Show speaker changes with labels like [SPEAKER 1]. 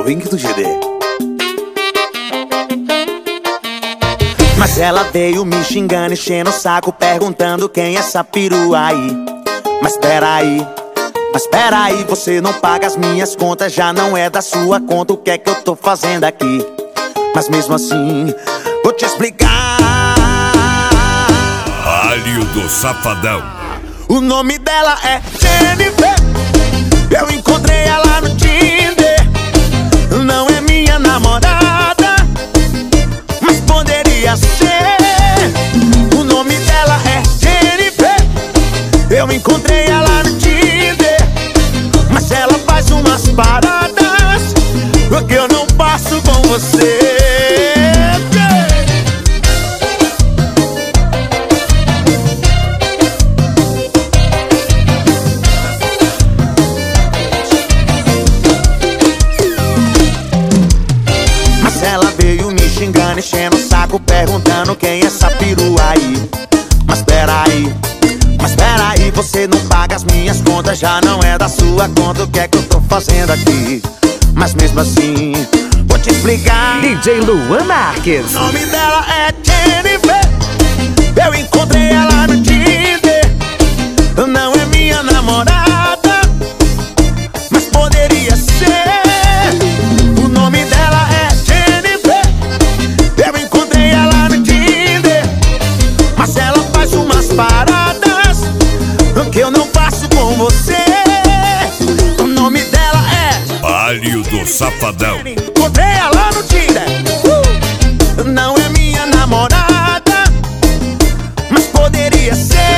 [SPEAKER 1] o Ring do GD. Mas ela veio me xingando, enchendo o saco, perguntando quem é essa perua aí. Mas peraí, você não paga as minhas contas, já não é da sua conta, o que é que eu tô fazendo aqui? Mas mesmo assim, vou te explicar.
[SPEAKER 2] Alho do Safadão.
[SPEAKER 1] O nome dela é Jennifer, eu encontrei ela no Tinder. Não é minha namorada, mas poderia ser. O nome dela é Jennifer, eu encontrei ela no Tinder. Mas ela faz umas paradas que eu não passo com você. Mas ela veio me xingando, enchendo o saco, perguntando quem é essa perua aí. Mas peraí, você não paga as minhas contas, já não é da sua conta, o que é que eu tô fazendo aqui? Mas mesmo assim, vou te explicar.
[SPEAKER 3] DJ Luan Marques.
[SPEAKER 1] O nome dela é Jennifer, eu encontrei ela no Tinder. Não é minha namorada, mas poderia ser. O nome dela é Jennifer, eu encontrei ela no Tinder. Mas ela faz umas paradas que eu não faço com você. O nome dela é
[SPEAKER 2] Alho do Safadão.
[SPEAKER 1] encontrei ela no Tinder. Não é minha namorada, mas poderia ser.